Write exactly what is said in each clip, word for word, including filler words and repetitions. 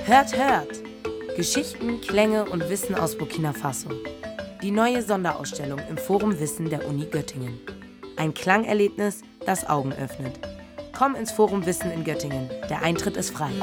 Hört, hört! Geschichten, Klänge und Wissen aus Burkina Faso. Die neue Sonderausstellung im Forum Wissen der Uni Göttingen. Ein Klangerlebnis, das Augen öffnet. Komm ins Forum Wissen in Göttingen. Der Eintritt ist frei.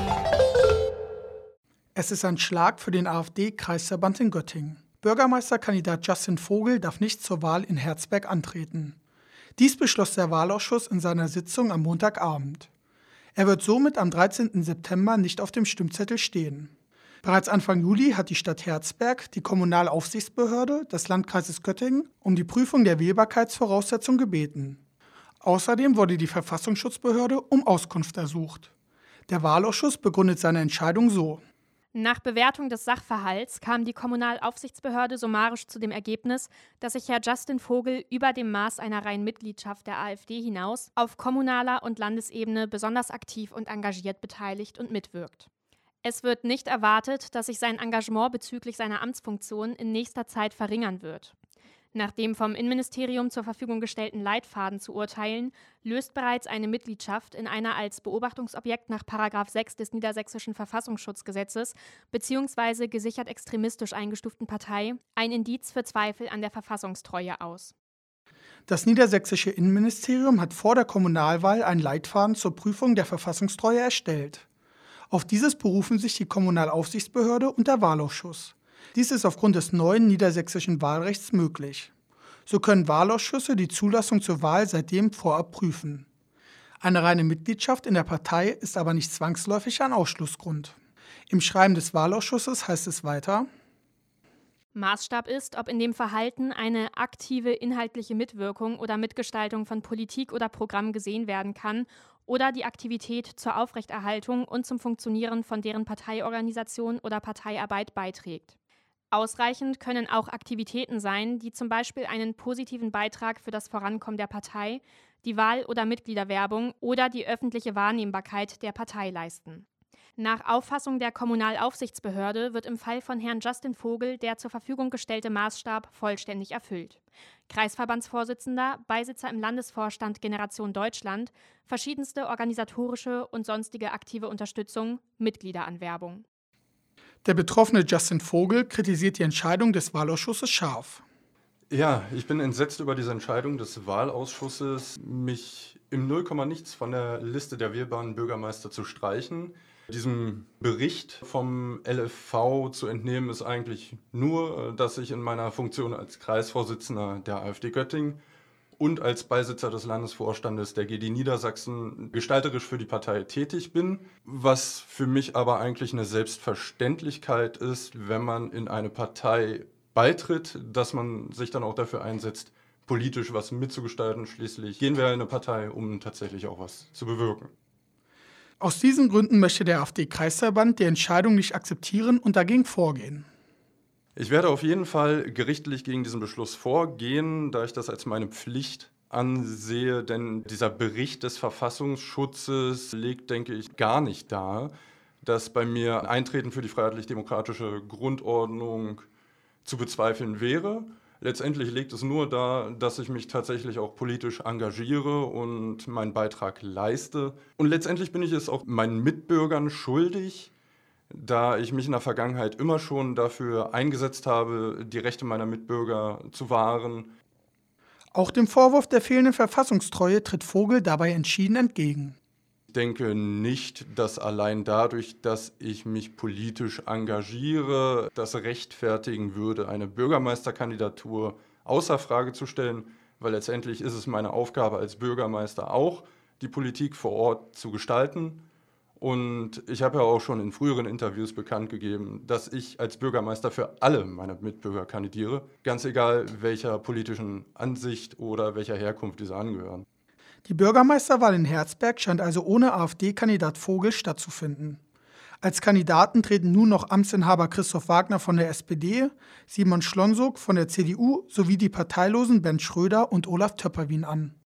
Es ist ein Schlag für den AfD-Kreisverband in Göttingen. Bürgermeisterkandidat Justin Vogel darf nicht zur Wahl in Herzberg antreten. Dies beschloss der Wahlausschuss in seiner Sitzung am Montagabend. Er wird somit am dreizehnten September nicht auf dem Stimmzettel stehen. Bereits Anfang Juli hat die Stadt Herzberg die Kommunalaufsichtsbehörde des Landkreises Göttingen um die Prüfung der Wählbarkeitsvoraussetzungen gebeten. Außerdem wurde die Verfassungsschutzbehörde um Auskunft ersucht. Der Wahlausschuss begründet seine Entscheidung so: Nach Bewertung des Sachverhalts kam die Kommunalaufsichtsbehörde summarisch zu dem Ergebnis, dass sich Herr Justin Vogel über dem Maß einer reinen Mitgliedschaft der AfD hinaus auf kommunaler und Landesebene besonders aktiv und engagiert beteiligt und mitwirkt. Es wird nicht erwartet, dass sich sein Engagement bezüglich seiner Amtsfunktion in nächster Zeit verringern wird. Nach dem vom Innenministerium zur Verfügung gestellten Leitfaden zu urteilen, löst bereits eine Mitgliedschaft in einer als Beobachtungsobjekt nach Paragraph sechs des Niedersächsischen Verfassungsschutzgesetzes bzw. gesichert extremistisch eingestuften Partei ein Indiz für Zweifel an der Verfassungstreue aus. Das niedersächsische Innenministerium hat vor der Kommunalwahl einen Leitfaden zur Prüfung der Verfassungstreue erstellt. Auf dieses berufen sich die Kommunalaufsichtsbehörde und der Wahlausschuss. Dies ist aufgrund des neuen niedersächsischen Wahlrechts möglich. So können Wahlausschüsse die Zulassung zur Wahl seitdem vorab prüfen. Eine reine Mitgliedschaft in der Partei ist aber nicht zwangsläufig ein Ausschlussgrund. Im Schreiben des Wahlausschusses heißt es weiter: Maßstab ist, ob in dem Verhalten eine aktive inhaltliche Mitwirkung oder Mitgestaltung von Politik oder Programm gesehen werden kann oder die Aktivität zur Aufrechterhaltung und zum Funktionieren von deren Parteiorganisation oder Parteiarbeit beiträgt. Ausreichend können auch Aktivitäten sein, die zum Beispiel einen positiven Beitrag für das Vorankommen der Partei, die Wahl- oder Mitgliederwerbung oder die öffentliche Wahrnehmbarkeit der Partei leisten. Nach Auffassung der Kommunalaufsichtsbehörde wird im Fall von Herrn Justin Vogel der zur Verfügung gestellte Maßstab vollständig erfüllt. Kreisverbandsvorsitzender, Beisitzer im Landesvorstand Generation Deutschland, verschiedenste organisatorische und sonstige aktive Unterstützung, Mitgliederanwerbung. Der betroffene Justin Vogel kritisiert die Entscheidung des Wahlausschusses scharf. Ja, ich bin entsetzt über diese Entscheidung des Wahlausschusses, mich im Nullkomma-Nichts von der Liste der wählbaren Bürgermeister zu streichen. Diesem Bericht vom L F V zu entnehmen ist eigentlich nur, dass ich in meiner Funktion als Kreisvorsitzender der AfD Göttingen und als Beisitzer des Landesvorstandes der G D Niedersachsen gestalterisch für die Partei tätig bin, was für mich aber eigentlich eine Selbstverständlichkeit ist, wenn man in eine Partei beitritt, dass man sich dann auch dafür einsetzt, politisch was mitzugestalten. Schließlich gehen wir in eine Partei, um tatsächlich auch was zu bewirken. Aus diesen Gründen möchte der AfD-Kreisverband die Entscheidung nicht akzeptieren und dagegen vorgehen. Ich werde auf jeden Fall gerichtlich gegen diesen Beschluss vorgehen, da ich das als meine Pflicht ansehe, denn dieser Bericht des Verfassungsschutzes legt, denke ich, gar nicht dar, dass bei mir ein Eintreten für die freiheitlich-demokratische Grundordnung zu bezweifeln wäre. Letztendlich legt es nur dar, dass ich mich tatsächlich auch politisch engagiere und meinen Beitrag leiste. Und letztendlich bin ich es auch meinen Mitbürgern schuldig, da ich mich in der Vergangenheit immer schon dafür eingesetzt habe, die Rechte meiner Mitbürger zu wahren. Auch dem Vorwurf der fehlenden Verfassungstreue tritt Vogel dabei entschieden entgegen. Ich denke nicht, dass allein dadurch, dass ich mich politisch engagiere, das rechtfertigen würde, eine Bürgermeisterkandidatur außer Frage zu stellen, weil letztendlich ist es meine Aufgabe als Bürgermeister auch, die Politik vor Ort zu gestalten. Und ich habe ja auch schon in früheren Interviews bekannt gegeben, dass ich als Bürgermeister für alle meine Mitbürger kandidiere, ganz egal welcher politischen Ansicht oder welcher Herkunft diese angehören. Die Bürgermeisterwahl in Herzberg scheint also ohne AfD-Kandidat Vogel stattzufinden. Als Kandidaten treten nun noch Amtsinhaber Christoph Wagner von der S P D, Simon Schlonsog von der C D U sowie die Parteilosen Bernd Schröder und Olaf Töpperwien an.